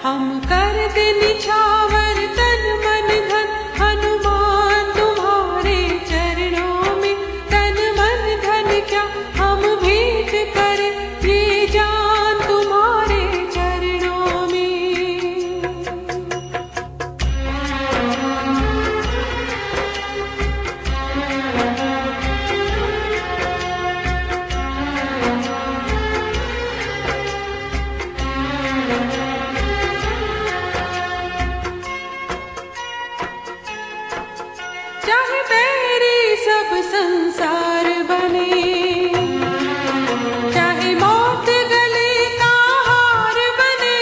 हम करते निछावर तन मन धन, हनुमान तुम्हारे चरणों में। तन मन धन क्या हम भेंट करें, ये जान तुम्हारे चरणों में। चाहे तेरी सब संसार बने, चाहे मौत गले का हार बने।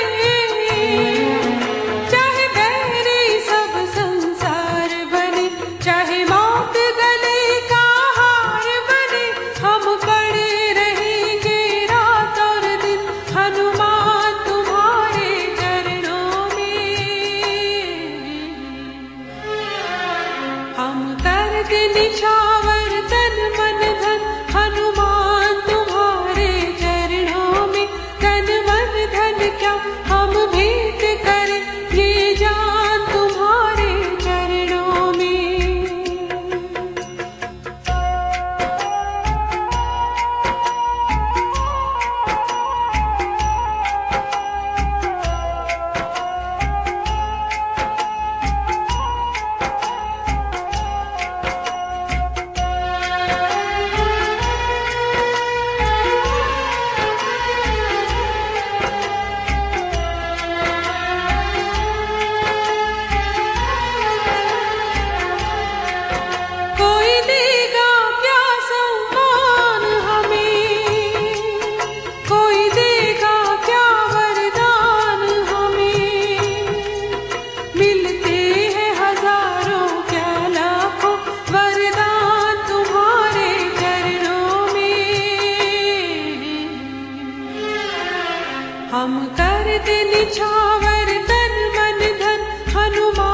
चाहे तेरी सब संसार बने, चाहे मौत गले का हार बने। हम खड़े रहेंगे रात और दिन, हनुमान तुम्हारे चरणों में। हम करते निछावर तन मन धन, हनुमान तुम्हारे चरणों में। तन मन धन क्या हम भेंट करें, ये जान तुम्हारे चरणों में। कोई देगा क्या सम्मान हमें, कोई देगा क्या वरदान हमें। मिलते हैं हजारों क्या लाखों वरदान तुम्हारे चरणों में। हम करते निछावर तन मन धन, हनुमान